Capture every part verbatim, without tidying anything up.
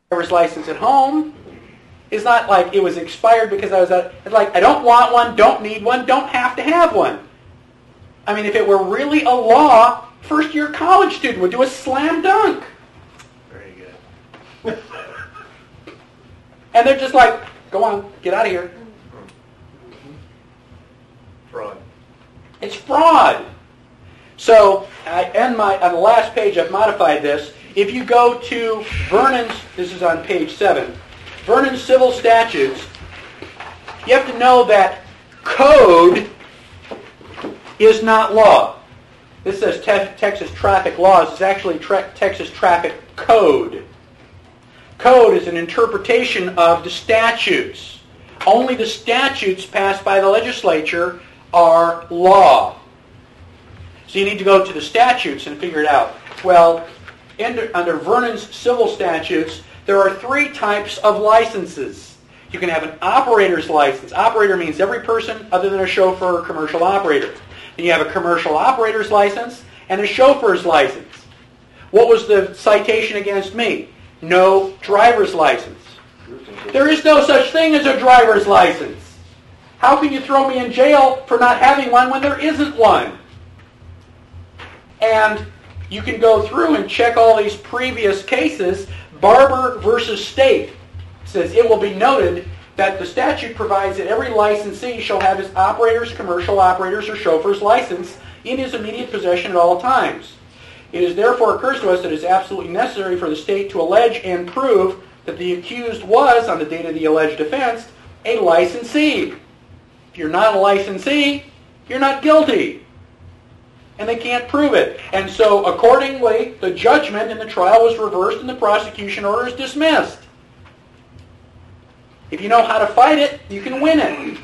driver's license at home. It's not like it was expired because I was at, it's like I don't want one, don't need one, don't have to have one. I mean, if it were really a law, first year college student would do a slam dunk. Very good. And they're just like, go on, get out of here. Fraud. It's fraud. So I end my on the last page. I've modified this. If you go to Vernon's, this is on page seven, Vernon's Civil Statutes, you have to know that code is not law. This says te- Texas traffic laws. It's actually tra- Texas traffic code. Code is an interpretation of the statutes. Only the statutes passed by the legislature are law. So you need to go to the statutes and figure it out. Well, under, under Vernon's civil statutes, there are three types of licenses. You can have an operator's license. Operator means every person other than a chauffeur or commercial operator. Then you have a commercial operator's license and a chauffeur's license. What was the citation against me? No driver's license. There is no such thing as a driver's license. How can you throw me in jail for not having one when there isn't one? And you can go through and check all these previous cases. Barber versus State says it will be noted that the statute provides that every licensee shall have his operator's, commercial operator's, or chauffeur's license in his immediate possession at all times. It is therefore occurs to us that it is absolutely necessary for the state to allege and prove that the accused was, on the date of the alleged offense, a licensee. If you're not a licensee, you're not guilty. And they can't prove it. And so, accordingly, the judgment in the trial was reversed and the prosecution order is dismissed. If you know how to fight it, you can win it. And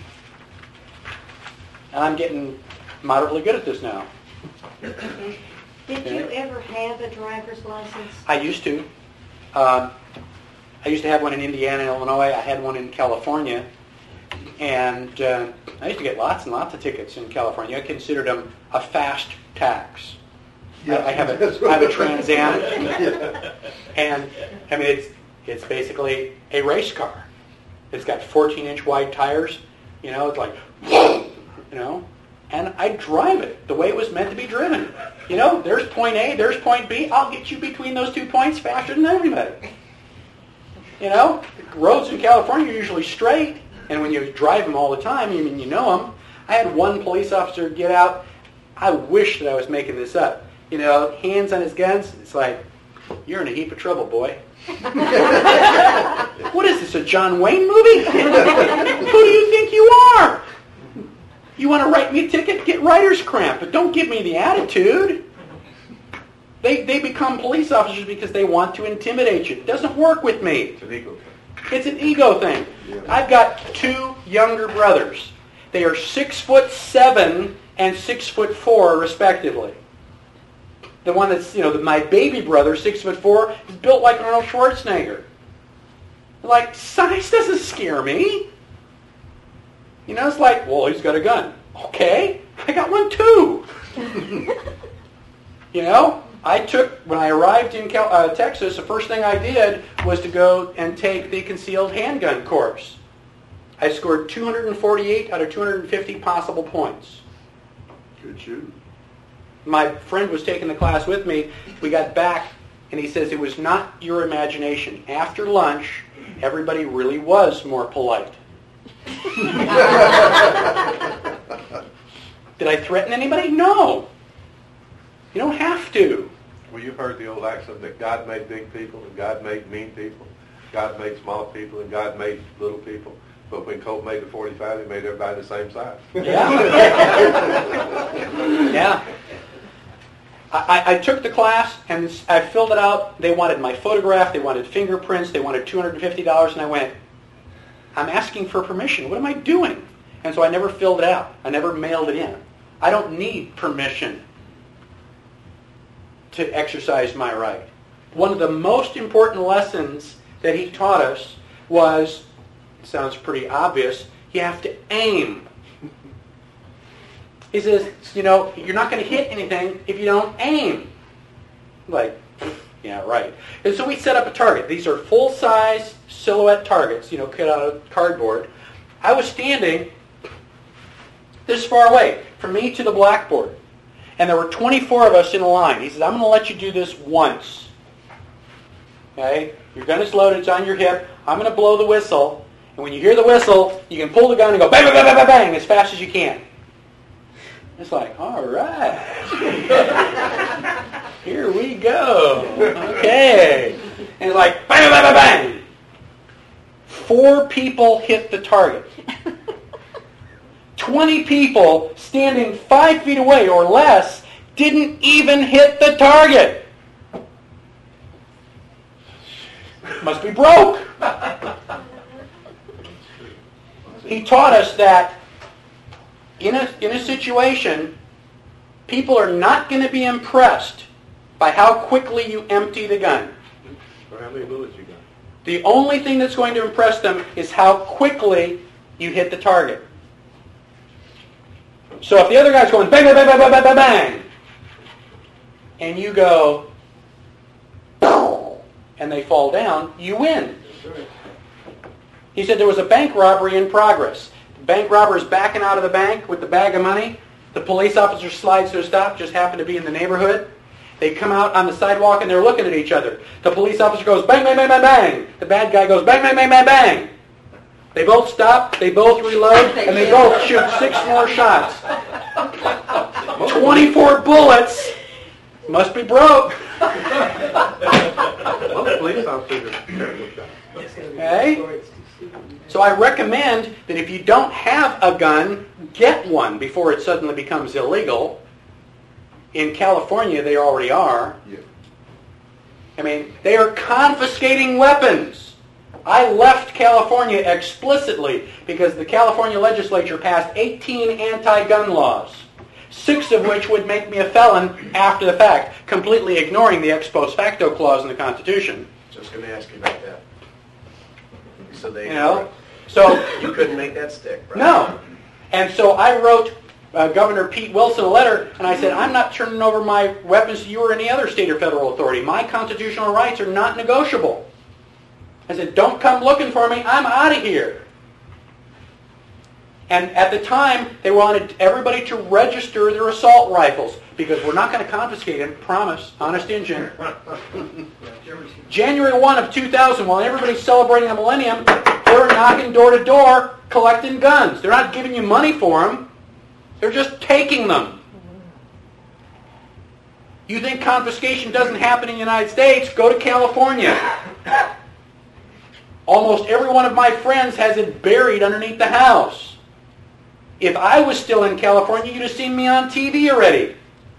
I'm getting moderately good at this now. Did you ever have a driver's license? I used to. Uh, I used to have one in Indiana, Illinois. I had one in California. And uh, I used to get lots and lots of tickets in California. I considered them a fast tax. Yeah, I, I have a, I have a Trans Am. And, I mean, it's it's basically a race car. It's got fourteen inch wide tires. You know, it's like, you know. And I drive it the way it was meant to be driven. You know, there's point A, there's point B. I'll get you between those two points faster than everybody. You know, the roads in California are usually straight. And when you drive them all the time, I mean, you know them. I had one police officer get out. I wish that I was making this up. You know, hands on his guns. It's like, you're in a heap of trouble, boy. What is this, a John Wayne movie? Who do you think you are? You want to write me a ticket? Get writer's cramp, but don't give me the attitude. They they become police officers because they want to intimidate you. It doesn't work with me. It's an ego thing. It's an ego thing. Yeah. I've got two younger brothers. They are six foot seven and six foot four, respectively. The one that's, you know, my baby brother, six foot four, is built like Arnold Schwarzenegger. Like, size doesn't scare me. You know, it's like, well, he's got a gun. Okay, I got one too. You know, I took, when I arrived in Cal- uh, Texas, the first thing I did was to go and take the concealed handgun course. I scored two hundred forty-eight out of two hundred fifty possible points. Good shooting. My friend was taking the class with me. We got back, and he says it was not your imagination. After lunch, everybody really was more polite. Did I threaten anybody? No. You don't have to. Well, you've heard the old axiom that God made big people and God made mean people. God made small people and God made little people. But when Colt made the forty-five, he made everybody the same size. Yeah. Yeah. I, I took the class and I filled it out. They wanted my photograph. They wanted fingerprints. They wanted two hundred fifty dollars. And I went, I'm asking for permission. What am I doing? And so I never filled it out. I never mailed it in. I don't need permission to exercise my right. One of the most important lessons that he taught us was, it sounds pretty obvious, you have to aim. He says, you know, you're not going to hit anything if you don't aim. Like, Yeah, right. And so we set up a target. These are full-size silhouette targets, you know, cut out of cardboard. I was standing this far away, from me to the blackboard. And there were twenty-four of us in a line. He says, I'm going to let you do this once. Okay? Your gun is loaded. It's on your hip. I'm going to blow the whistle. And when you hear the whistle, you can pull the gun and go bang, bang, bang, bang, bang, as fast as you can. It's like, all right. Here we go. Okay. And it's like, bang, bang, bang, bang. Four people hit the target. Twenty people standing five feet away or less didn't even hit the target. Must be broke. He taught us that in a, in a situation, people are not going to be impressed by how quickly you empty the gun. Or how many bullets you got. The only thing that's going to impress them is how quickly you hit the target. So if the other guy's going bang, bang, bang, bang, bang, bang, bang, and you go, and they fall down, you win. He said there was a bank robbery in progress. The bank robber is backing out of the bank with the bag of money. The police officer slides to a stop, just happened to be in the neighborhood. They come out on the sidewalk and they're looking at each other. The police officer goes bang, bang, bang, bang, bang. The bad guy goes bang, bang, bang, bang, bang. They both stop, they both reload, and they both shoot six more shots. twenty-four bullets. Must be broke. Well, the police officers are terrible shots. Okay? So I recommend that if you don't have a gun, get one before it suddenly becomes illegal. In California, they already are. Yeah. I mean, they are confiscating weapons. I left California explicitly because the California legislature passed eighteen anti-gun laws, six of which would make me a felon after the fact, completely ignoring the ex post facto clause in the Constitution. Just going to ask you about that. So they, You know, so you couldn't make that stick, right? no, and so I wrote uh, Governor Pete Wilson a letter, and I said, I'm not turning over my weapons to you or any other state or federal authority. My constitutional rights are not negotiable. I said, don't come looking for me. I'm out of here. And at the time, they wanted everybody to register their assault rifles because we're not going to confiscate them. Promise. Honest Injun. January first of two thousand, while everybody's celebrating the millennium, they're knocking door to door collecting guns. They're not giving you money for them. They're just taking them. You think confiscation doesn't happen in the United States? Go to California. Almost every one of my friends has it buried underneath the house. If I was still in California, you'd have seen me on T V already.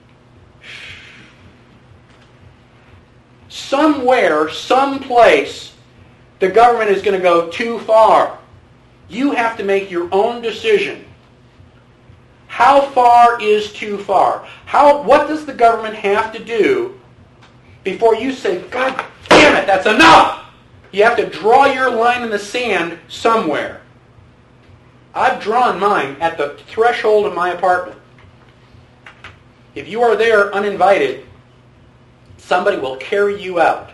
Somewhere, someplace, the government is going to go too far. You have to make your own decision. How far is too far? How? What does the government have to do before you say, God damn it, that's enough? You have to draw your line in the sand somewhere. I've drawn mine at the threshold of my apartment. If you are there uninvited, somebody will carry you out.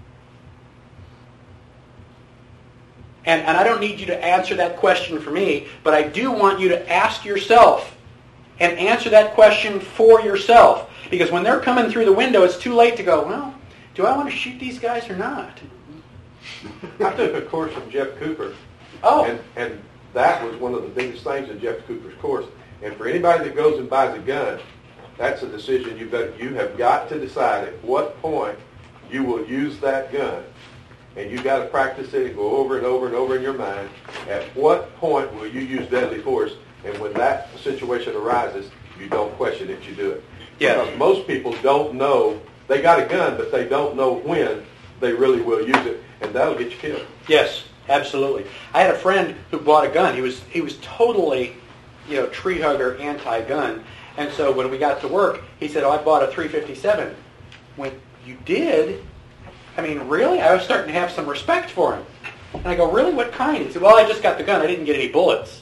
And, and I don't need you to answer that question for me, but I do want you to ask yourself and answer that question for yourself. Because when they're coming through the window, it's too late to go, well, do I want to shoot these guys or not? I took a course from Jeff Cooper. Oh. And, and that was one of the biggest things in Jeff Cooper's course. And for anybody that goes and buys a gun, that's a decision you've got, you have got to decide at what point you will use that gun. And you've got to practice it and go over and over and over in your mind. At what point will you use deadly force? And when that situation arises, you don't question it, you do it. Yeah. Because most people don't know, they got a gun, but they don't know when they really will use it. And that'll get you killed. Yes, absolutely. I had a friend who bought a gun. He was he was totally, you know, tree hugger, anti-gun. And so when we got to work, he said, "Oh, I bought a three fifty-seven." When you did, I mean, really? I was starting to have some respect for him. And I go, "Really? What kind?" He said, "Well, I just got the gun. I didn't get any bullets."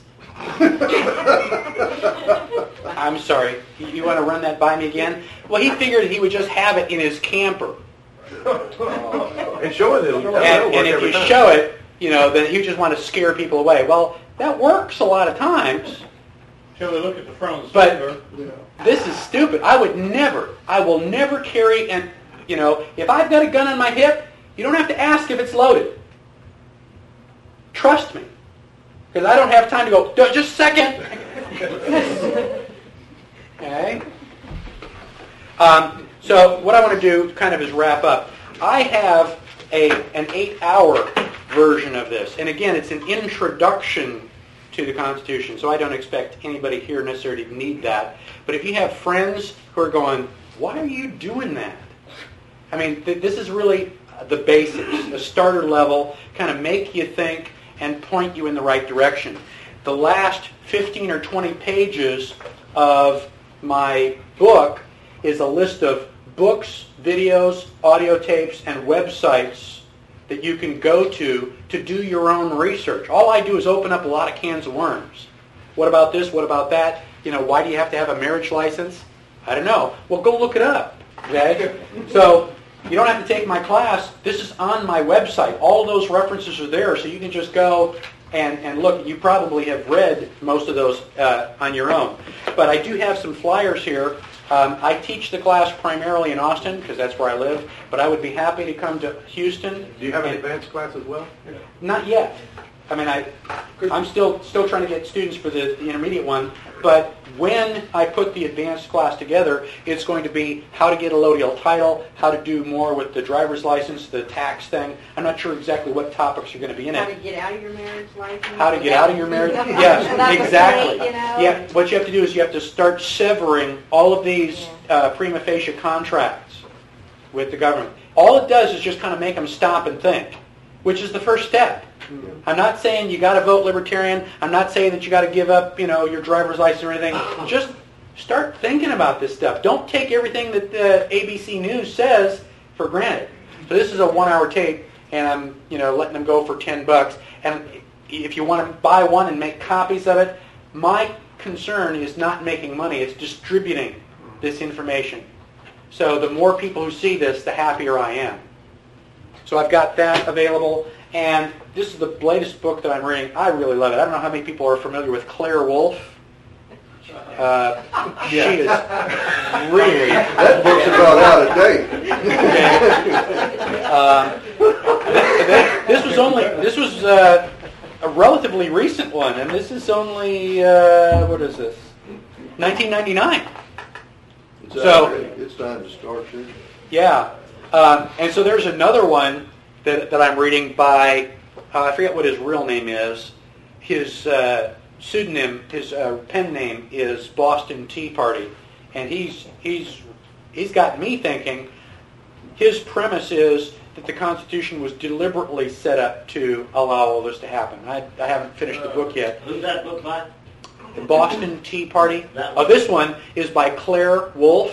I'm sorry. You, you want to run that by me again? Well, he figured he would just have it in his camper. And showing it, it'll And, work and if every you time. show it, you know, then you just want to scare people away. Well, that works a lot of times, Shall we look at the front of the but sticker? this is stupid. I would never, I will never carry, and, you know, if I've got a gun on my hip, you don't have to ask if it's loaded. Trust me. Because I don't have time to go, "Just a second." Okay? Um, so what I want to do kind of is wrap up. I have a an eight-hour version of this. And again, it's an introduction to the Constitution, so I don't expect anybody here necessarily to need that. But if you have friends who are going, "Why are you doing that?" I mean, th- this is really the basics, the starter level, kind of make you think and point you in the right direction. The last fifteen or twenty pages of my book is a list of books, videos, audio tapes, and websites that you can go to to do your own research. All I do is open up a lot of cans of worms. What about this? What about that? You know, why do you have to have a marriage license? I don't know. Well, go look it up. Okay? So you don't have to take my class. This is on my website. All those references are there, so you can just go and, and look. You probably have read most of those uh, on your own. But I do have some flyers here. Um, I teach the class primarily in Austin because that's where I live, but I would be happy to come to Houston. Do you have an and- advanced class as well? Not yet. I mean, I, I'm still still trying to get students for the, the intermediate one, but when I put the advanced class together, it's going to be how to get a Lodial title, how to do more with the driver's license, the tax thing. I'm not sure exactly what topics are going to be in How to it. get out of your marriage license. How to get out of your marriage? About Yes, the exactly. state, you know? Yeah, what you have to do is you have to start severing all of these uh, prima facie contracts with the government. All it does is just kind of make them stop and think, which is the first step. I'm not saying you got to vote Libertarian. I'm not saying that you got to give up, you know, your driver's license or anything. Just start thinking about this stuff. Don't take everything that the A B C News says for granted. So this is a one-hour tape, and I'm, you know, letting them go for ten bucks. And if you want to buy one and make copies of it, my concern is not making money. It's distributing this information. So the more people who see this, the happier I am. So I've got that available. And this is the latest book that I'm reading. I really love it. I don't know how many people are familiar with Claire Wolfe. Uh, She is really... That book's about out of date. Okay. Um, th- this was only... This was uh, a relatively recent one. And this is only... Uh, what is this? nineteen ninety-nine. It's So- out of date. It's time to start shooting. Yeah. Um, and so there's another one that, that I'm reading by, uh, I forget what his real name is. His uh, pseudonym, his uh, pen name is Boston Tea Party. And he's, he's, he's got me thinking, his premise is that the Constitution was deliberately set up to allow all this to happen. I, I haven't finished the book yet. Who's that book by? The Boston Tea Party. That Oh, one. this one is by Claire Wolfe.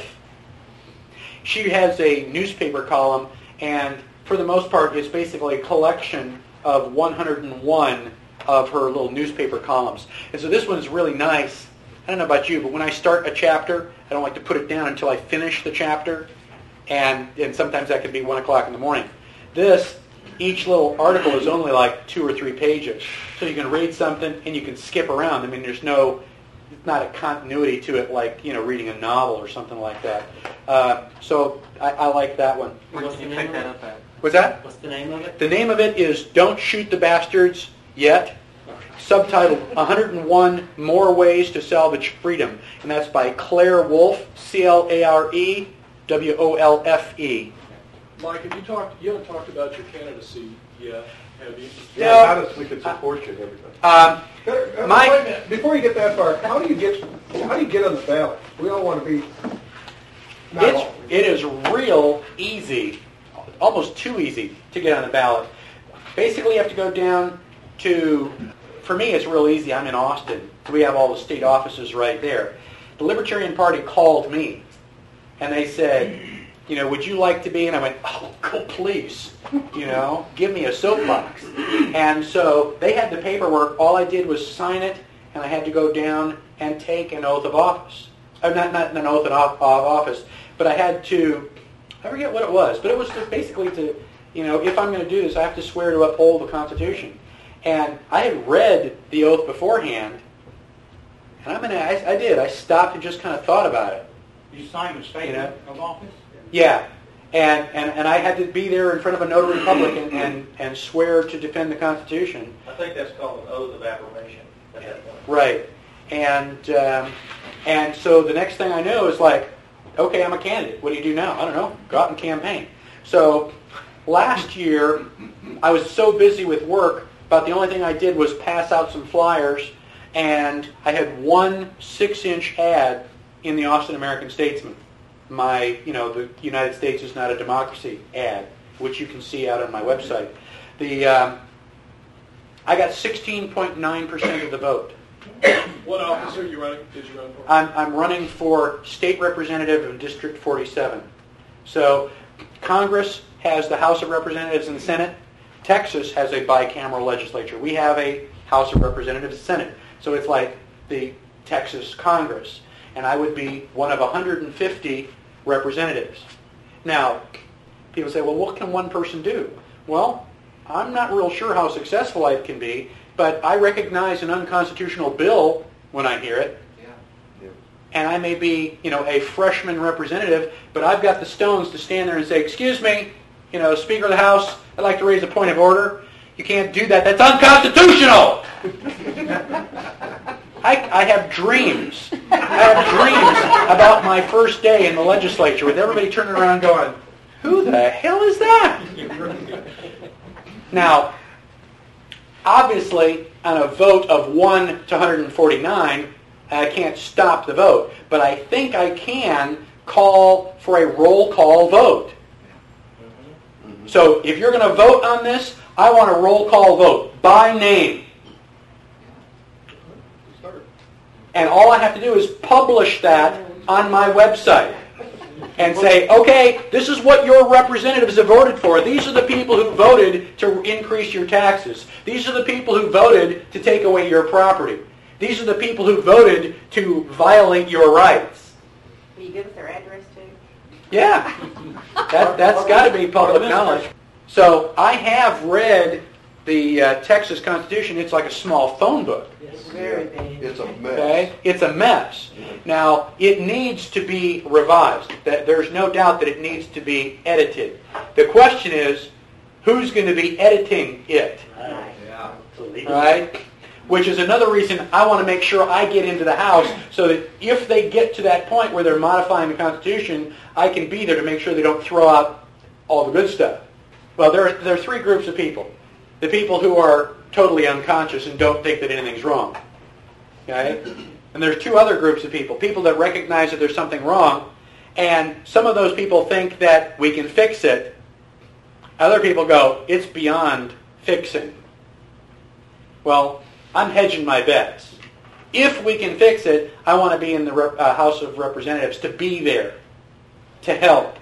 She has a newspaper column, and for the most part, it's basically a collection of one hundred one of her little newspaper columns. And so this one's really nice. I don't know about you, but when I start a chapter, I don't like to put it down until I finish the chapter, and, and sometimes that can be one o'clock in the morning. This, each little article is only like two or three pages. So you can read something, and you can skip around. I mean, there's no... It's not a continuity to it like, you know, reading a novel or something like that. Uh, so I, I like that one. Where did you pick that up at? What's that? What's the name of it? The name of it is Don't Shoot the Bastards Yet, subtitled one hundred one More Ways to Salvage Freedom. And that's by Claire Wolfe, C L A R E W O L F E. Mike, have you talked, you haven't talked about your candidacy yet, have you? Yeah. How does we can support you and everything? Um, Uh, Mike- wait a minute. Before you get that far, how do you get, how do you get on the ballot? We all want to be, not It's, all. it is real easy, almost too easy to get on the ballot. Basically, you have to go down to, for me, it's real easy. I'm in Austin. We have all the state offices right there. The Libertarian Party called me, and they said, you know, would you like to be? And I went, oh, go, please, you know, give me a soapbox. And so they had the paperwork. All I did was sign it, and I had to go down and take an oath of office. Uh, not, not an oath of office, but I had to I forget what it was, but it was just basically to, you know, if I'm going to do this, I have to swear to uphold the Constitution. And I had read the oath beforehand, and I'm gonna, I, I did. I stopped and just kind of thought about it. You signed a statement of office? Yeah, and, and and I had to be there in front of a notary public and, and, and swear to defend the Constitution. I think that's called an oath of affirmation at that point. Right, and um, and so the next thing I knew is like, okay, I'm a candidate. What do you do now? I don't know. Go out and campaign. So last year, I was so busy with work, about the only thing I did was pass out some flyers, and I had one six-inch ad in the Austin American-Statesman. My, you know, the United States is not a democracy ad, which you can see out on my website. The um, I got sixteen point nine percent of the vote. What office are you running, did you run for? I'm, I'm running for state representative of District forty-seven. So Congress has the House of Representatives and the Senate. Texas has a bicameral legislature. We have a House of Representatives and Senate. So it's like the Texas Congress. And I would be one of one hundred fifty representatives. Now, people say, well, what can one person do? Well, I'm not real sure how successful I can be, but I recognize an unconstitutional bill when I hear it. Yeah. And I may be, you know, a freshman representative, but I've got the stones to stand there and say, excuse me, you know, Speaker of the House, I'd like to raise a point of order. You can't do that. That's unconstitutional! I, I have dreams. I have dreams about my first day in the legislature with everybody turning around going, who the hell is that? Now, obviously, on a vote of one to one hundred forty-nine, I can't stop the vote. But I think I can call for a roll call vote. So if you're going to vote on this, I want a roll call vote by name. And all I have to do is publish that on my website and say, okay, this is what your representatives have voted for. These are the people who voted to increase your taxes. These are the people who voted to take away your property. These are the people who voted to violate your rights. Will you give us their address too? Yeah, that, that's got to be public knowledge. So I have read the uh, Texas Constitution. It's like a small phone book. It's very big. It's a mess. Okay, it's a mess. Now it needs to be revised. That there's no doubt that it needs to be edited. The question is, who's going to be editing it? Yeah. Right? Which is another reason I want to make sure I get into the House so that if they get to that point where they're modifying the Constitution, I can be there to make sure they don't throw out all the good stuff. Well, there are, there are three groups of people. The people who are totally unconscious and don't think that anything's wrong. Okay? And there's two other groups of people. People that recognize that there's something wrong, and some of those people think that we can fix it. Other people go, it's beyond fixing. Well, I'm hedging my bets. If we can fix it, I want to be in the Rep- uh, House of Representatives to be there, to help.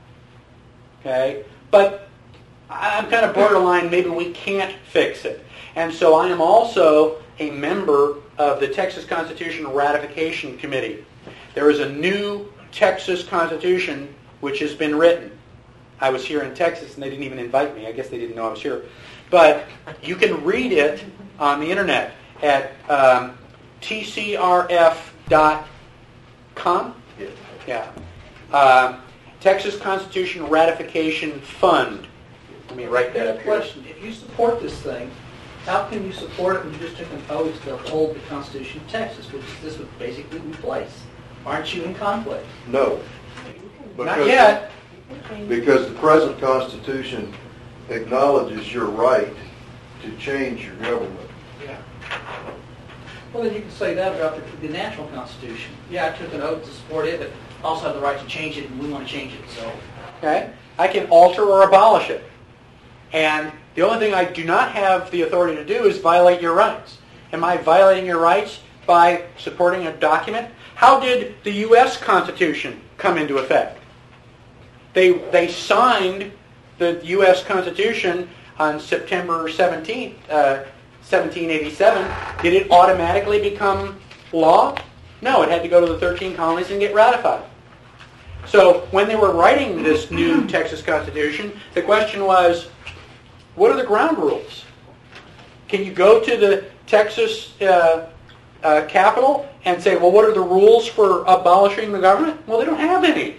Okay? But I'm kind of borderline, maybe we can't fix it. And so I am also a member of the Texas Constitution Ratification Committee. There is a new Texas Constitution which has been written. I was here in Texas and they didn't even invite me. I guess they didn't know I was here. But you can read it on the internet at um, T C R F dot com. Yeah. Um, Texas Constitution Ratification Fund. Let me write that up here. Question: if you support this thing, how can you support it when you just took an oath to uphold the Constitution of Texas, which this would basically replace? Aren't you in conflict? No. Not Because- yet. Because the present Constitution acknowledges your right to change your government. Yeah. Well, then you can say that about the, the national Constitution. Yeah, I took an oath to support it, but I also have the right to change it, and we want to change it. So, Okay? I can alter or abolish it. And the only thing I do not have the authority to do is violate your rights. Am I violating your rights by supporting a document? How did the U S Constitution come into effect? They, they signed the U S Constitution on September seventeenth, uh, seventeen eighty-seven. Did it automatically become law? No, it had to go to the thirteen colonies and get ratified. So when they were writing this new Texas Constitution, the question was, what are the ground rules? Can you go to the Texas uh, uh, Capitol and say, well, what are the rules for abolishing the government? Well, they don't have any.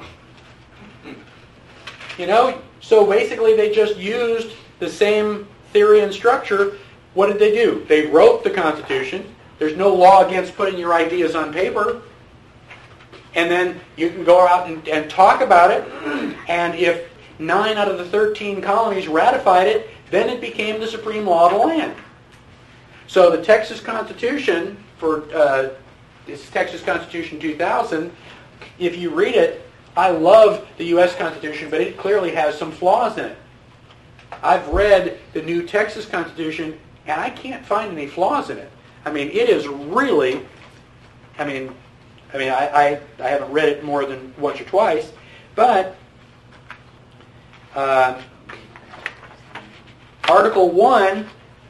You know, so basically they just used the same theory and structure. What did they do? They wrote the Constitution. There's no law against putting your ideas on paper. And then you can go out and, and talk about it. And if nine out of the thirteen colonies ratified it, then it became the supreme law of the land. So the Texas Constitution, for uh, this Texas Constitution two thousand, if you read it, I love the U S Constitution, but it clearly has some flaws in it. I've read the new Texas Constitution, and I can't find any flaws in it. I mean, it is really, I mean, I mean, I, I, I haven't read it more than once or twice, but uh, Article one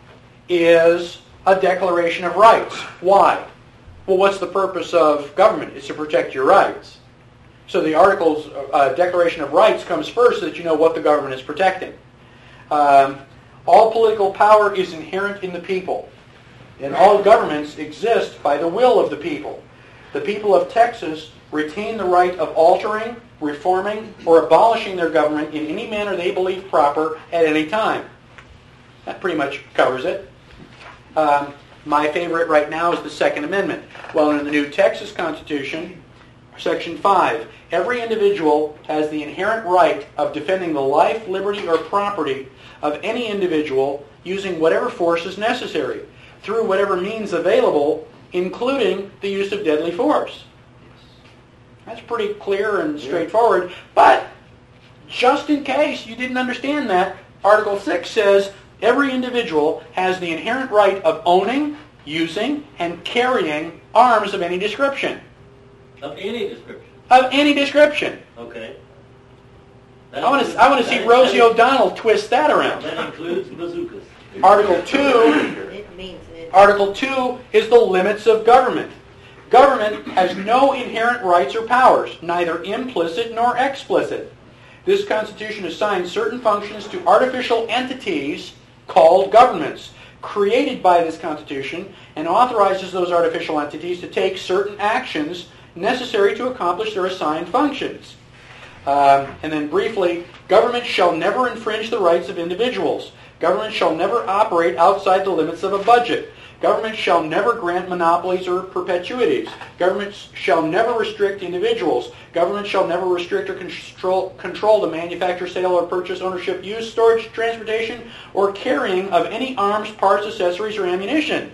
is a Declaration of Rights. Why? Well, what's the purpose of government? It's to protect your rights. So the Article's uh, Declaration of Rights comes first so that you know what the government is protecting. Um, all political power is inherent in the people, and all governments exist by the will of the people. The people of Texas retain the right of altering, reforming, or abolishing their government in any manner they believe proper at any time. That pretty much covers it. Um, my favorite right now is the Second Amendment. Well, in the new Texas Constitution, Section five, every individual has the inherent right of defending the life, liberty, or property of any individual using whatever force is necessary, through whatever means available, including the use of deadly force. That's pretty clear and straightforward, but just in case you didn't understand that, Article six says every individual has the inherent right of owning, using, and carrying arms of any description. Of any description? Of any description. Okay. I want to I want to see Rosie O'Donnell twist that around. That includes bazookas. Article two, It means it. Article two is the limits of government. Government has no inherent rights or powers, neither implicit nor explicit. This Constitution assigns certain functions to artificial entities called governments, created by this Constitution, and authorizes those artificial entities to take certain actions necessary to accomplish their assigned functions. Um, and then briefly, government shall never infringe the rights of individuals. Government shall never operate outside the limits of a budget. Government shall never grant monopolies or perpetuities. Government shall never restrict individuals. Government shall never restrict or control, control the manufacture, sale, or purchase, ownership, use, storage, transportation, or carrying of any arms, parts, accessories, or ammunition.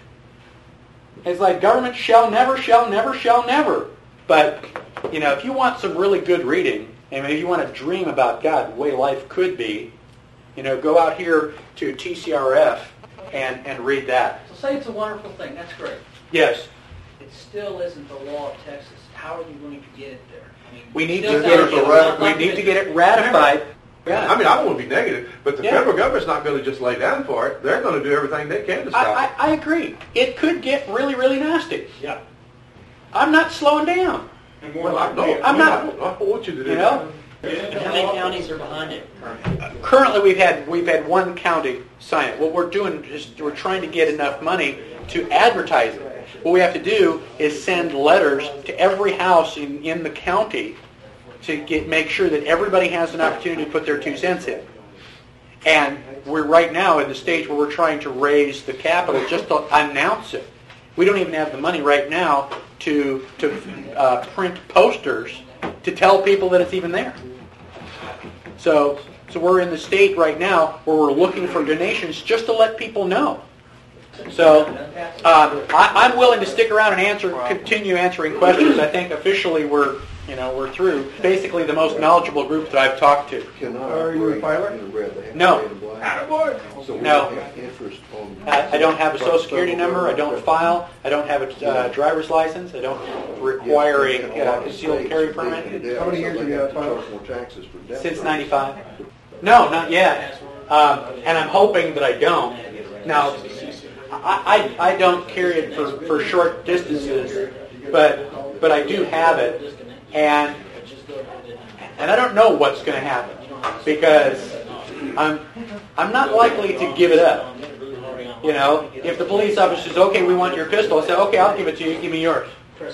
It's like government shall never, shall never, shall never. But, you know, if you want some really good reading, and if you want to dream about God, the way life could be, you know, go out here to T C R F and, and read that. So say it's a wonderful thing. That's great. Yes. It still isn't the law of Texas. How are you going to get it there? I mean, We need still to get gotta it, get it. we need to get it ratified. Yeah. I mean, I don't want to be negative, but the Yeah. federal government's not going to just lay down for it. They're going to do everything they can to stop I, it. I, I agree. It could get really, really nasty. Yeah. I'm not slowing down. And more Well, I like know. I'm I, not- don't, I don't want you to do You know? And how many counties are behind it currently? Currently, we've had we've had one county sign it. What we're doing is we're trying to get enough money to advertise it. What we have to do is send letters to every house in, in the county to get make sure that everybody has an opportunity to put their two cents in. And we're right now in the stage where we're trying to raise the capital just to announce it. We don't even have the money right now to to uh, print posters to tell people that it's even there. So, so we're in the state right now where we're looking for donations just to let people know. So, um, I, I'm willing to stick around and answer, continue answering questions. I think officially we're, you know, we're through. Basically, the most knowledgeable group that I've talked to. Cannot Are you a operate filer? in the red. They have to No. pay the black. Attaboy. So we No. don't have interest on. I, I don't have a social security number. I don't file. I don't have a uh, driver's license. I don't require a uh, concealed carry permit How many years have you had filed? More taxes for debt. since ninety-five. No, not yet. Um, and I'm hoping that I don't. Now, I, I, I don't carry it for, for short distances, but but I do have it. And And I don't know what's going to happen because I'm I'm not likely to give it up. You know, if the police officer says, "Okay, we want your pistol," I say, "Okay, I'll give it to you. Give me yours."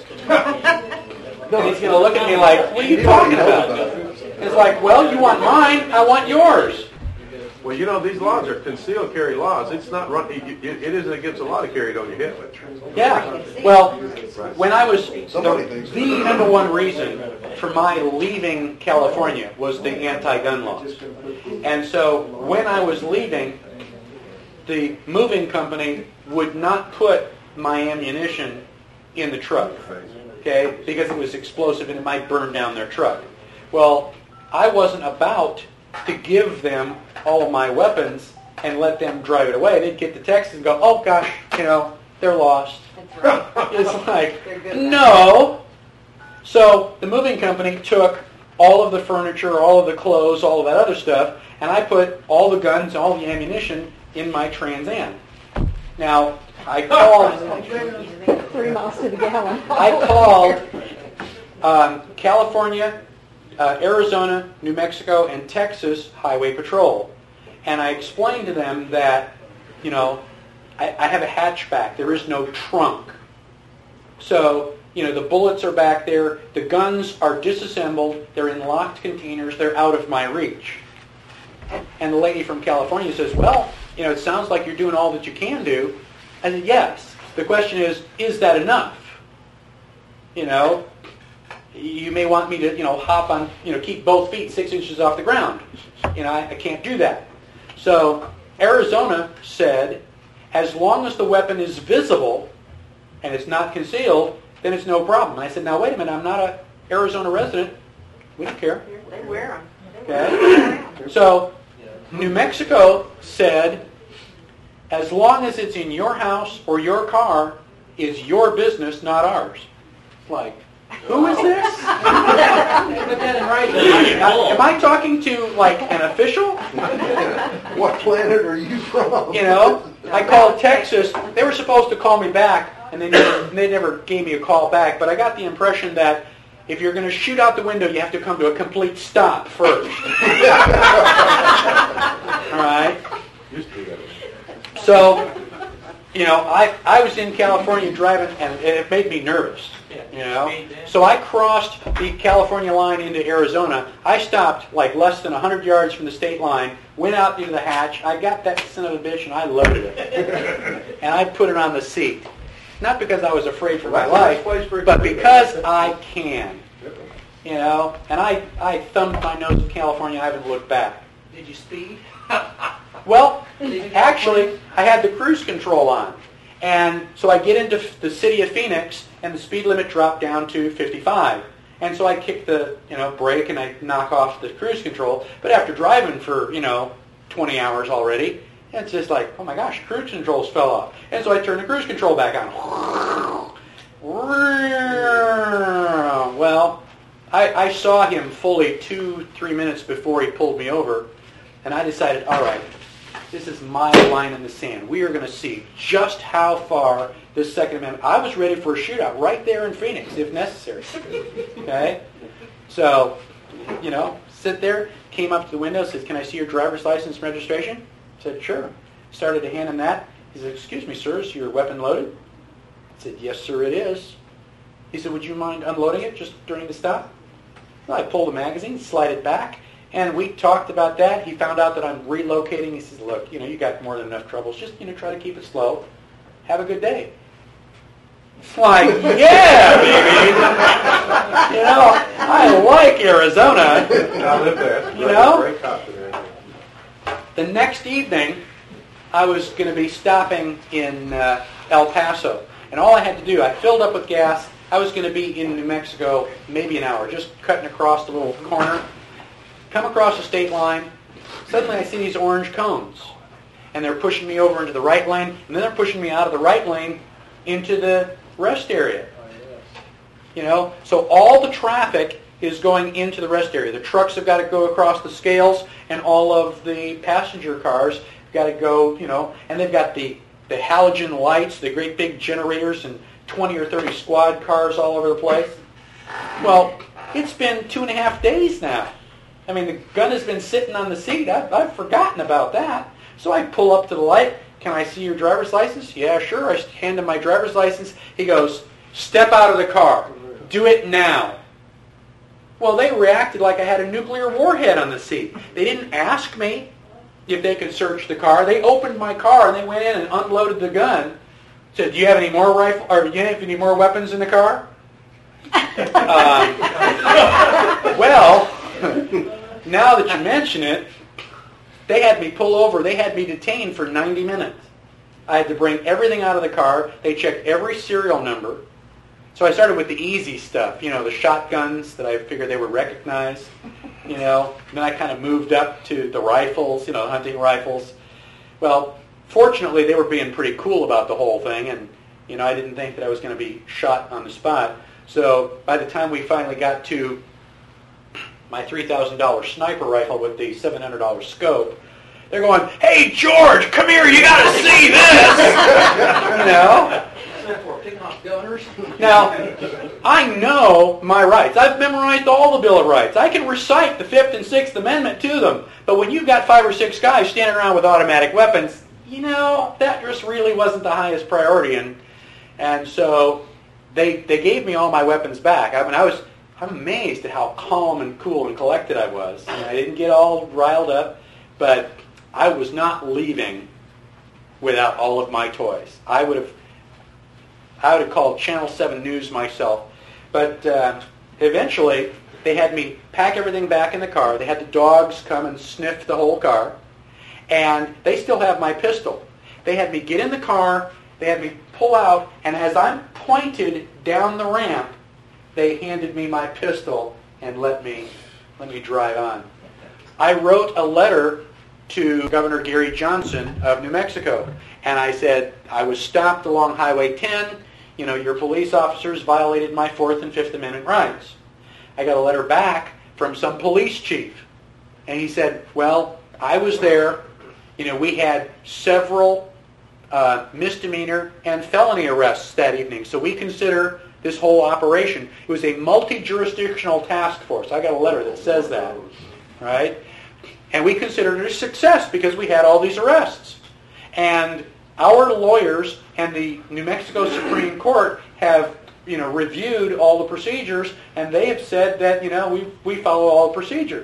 And he's going to look at me like, "What are you talking about?" It's like, "Well, you want mine. I want yours." Well, you know, these laws are concealed carry laws. It's not run, it, it it isn't against the law to carry it on your hip. Yeah. Well, when I was, Somebody the, thinks the number one reason for my leaving California was the anti-gun laws. And so when I was leaving, the moving company would not put my ammunition in the truck, okay, because it was explosive and it might burn down their truck. Well, I wasn't about to give them all of my weapons and let them drive it away. They'd get the text and go, "Oh gosh, you know, they're lost." It's like, no. So the moving company took all of the furniture, all of the clothes, all of that other stuff, and I put all the guns, all the ammunition in my Trans Am. Now, I called... Three miles to the gallon. I called um, California, uh, Arizona, New Mexico, and Texas Highway Patrol. And I explained to them that, you know, I, I have a hatchback. There is no trunk. So, you know, the bullets are back there. The guns are disassembled. They're in locked containers. They're out of my reach. And the lady from California says, "Well, you know, it sounds like you're doing all that you can do." I said, "Yes. The question is, is that enough? You know, you may want me to, you know, hop on, you know, keep both feet six inches off the ground. You know, I, I can't do that." So Arizona said, as long as the weapon is visible and it's not concealed, then it's no problem. And I said, "Now, wait a minute. I'm not a Arizona resident. We don't care." They wear them. Okay? So New Mexico said, as long as it's in your house or your car, is your business, not ours. Like, who is this? Put that in writing. Am I talking to, like, an official? What planet are you from? You know, I called Texas. They were supposed to call me back, and they never, they never gave me a call back. But I got the impression that if you're going to shoot out the window, you have to come to a complete stop first. All right? So, you know, I, I was in California driving, and it made me nervous, you know. So I crossed the California line into Arizona. I stopped like less than one hundred yards from the state line, went out into the hatch. I got that son of a bitch, and I loaded it. And I put it on the seat. Not because I was afraid for my life, but because I can. You know, and I, I thumbed my nose in California. I haven't looked back. Did you speed? Well, actually, I had the cruise control on. And so I get into the city of Phoenix, and the speed limit dropped down to fifty-five. And so I kick the, you know, brake, and I knock off the cruise control. But after driving for, you know, twenty hours already, it's just like, oh my gosh, cruise controls fell off. And so I turn the cruise control back on. Well, I, I saw him fully two, three minutes before he pulled me over. And I decided, all right, this is my line in the sand. We are going to see just how far this Second Amendment... I was ready for a shootout right there in Phoenix, if necessary. Okay? So, you know, sit there, came up to the window, says, "Can I see your driver's license and registration?" I said, "Sure." Started to hand him that. He said, "Excuse me, sir, is your weapon loaded?" I said, "Yes, sir, it is." He said, "Would you mind unloading it just during the stop?" Well, I pulled the magazine, slide it back, and we talked about that. He found out that I'm relocating. He says, "Look, you know, you got more than enough troubles. Just, you know, try to keep it slow. Have a good day." It's like, yeah, baby. You know, I like Arizona. I live there. That's You great. know? Great cops in there. The next evening, I was going to be stopping in uh, El Paso. And all I had to do, I filled up with gas. I was going to be in New Mexico maybe an hour, just cutting across the little corner. Come across the state line. Suddenly I see these orange cones. And they're pushing me over into the right lane. And then they're pushing me out of the right lane into the rest area. You know, so all the traffic is going into the rest area. The trucks have got to go across the scales, and all of the passenger cars have got to go, you know, and they've got the, the halogen lights, the great big generators, and twenty or thirty squad cars all over the place. Well, It's been two and a half days now. I mean, the gun has been sitting on the seat. I've, I've forgotten about that. So I pull up to the light. Can I see your driver's license? Yeah, sure. I hand him my driver's license. He goes, step out of the car. Do it now. Well, they reacted like I had a nuclear warhead on the seat. They didn't ask me if they could search the car. They opened my car and they went in and unloaded the gun. Said, do you have any more rifle or do you have any more weapons in the car? uh, well, now that you mention it, they had me pull over. They had me detained for ninety minutes. I had to bring everything out of the car. They checked every serial number. So I started with the easy stuff, you know, the shotguns that I figured they would recognize, you know. And then I kind of moved up to the rifles, you know, hunting rifles. Well, fortunately, they were being pretty cool about the whole thing, and, you know, I didn't think that I was going to be shot on the spot. So by the time we finally got to my three thousand dollars sniper rifle with the seven hundred dollars scope, they're going, hey, George, come here, you got to see this! You know? Picking off governors. Now, I know my rights. I've memorized all the Bill of Rights. I can recite the Fifth and Sixth Amendment to them. But when you've got five or six guys standing around with automatic weapons, you know, that just really wasn't the highest priority. And and so they they gave me all my weapons back. I mean, I was I'm amazed at how calm and cool and collected I was. I mean, I didn't get all riled up, but I was not leaving without all of my toys. I would have I would have called Channel seven News myself. But uh, eventually, they had me pack everything back in the car. They had the dogs come and sniff the whole car. And they still have my pistol. They had me get in the car. They had me pull out. And as I'm pointed down the ramp, they handed me my pistol and let me, let me drive on. I wrote a letter to Governor Gary Johnson of New Mexico. And I said, I was stopped along Highway ten. You know, your police officers violated my Fourth and Fifth Amendment rights. I got a letter back from some police chief. And he said, well, I was there. You know, we had several uh, misdemeanor and felony arrests that evening. So we consider this whole operation. It was a multi-jurisdictional task force. I got a letter that says that, right? And we considered it a success because we had all these arrests. And our lawyers and the New Mexico Supreme Court have, you know, reviewed all the procedures, and they have said that, you know, we we follow all the procedures.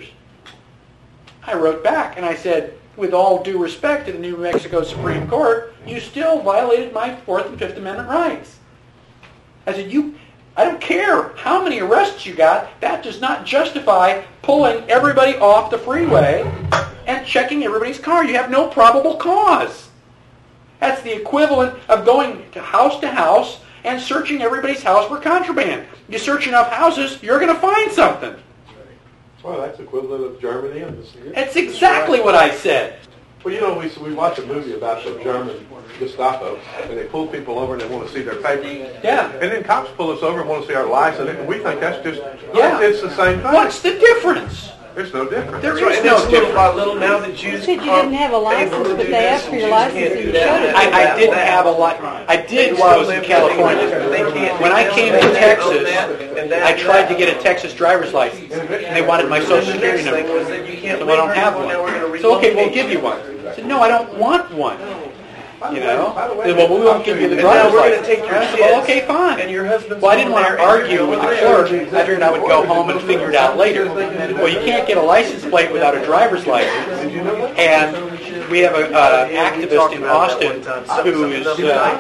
I wrote back and I said, with all due respect to the New Mexico Supreme Court, you still violated my Fourth and Fifth Amendment rights. I said, you, I don't care how many arrests you got, that does not justify pulling everybody off the freeway and checking everybody's car. You have no probable cause. That's the equivalent of going to house to house and searching everybody's house for contraband. You search enough houses, you're going to find something. Well, that's equivalent of Germany. And this, That's exactly what I said. well, you know, we we watch a movie about the German Gestapo, and they pull people over and they want to see their papers. Yeah. And then cops pull us over and want to see our license, and we think that's just, Yeah. it's the same thing. What's the difference? There's no difference. There Right, is and no it's little difference. by little now that you You said you didn't have a license, but they asked for your license and you showed it. I, I didn't have a lot. I did while I was in California. When I came to Texas, I tried to get a Texas driver's license. And they wanted my Social Security number. So I don't have one. So, okay, we'll give you one. I said, no, I don't want one. You know? They said, well, we won't give you the And now driver's we're going license. to take your I said, well, kids, okay, fine. and your husband's Well, I didn't home want to there, and argue you're with the going clerk. there. I figured I would go home and figure it out later. Well, you can't get a license plate without a driver's license. And we have an uh, activist in Austin who is... Uh,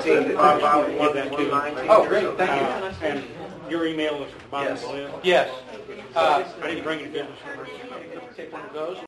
oh, great, thank you. And your email is Bob Yes. Blair. Yes. Uh, I didn't bring any business. take one of those.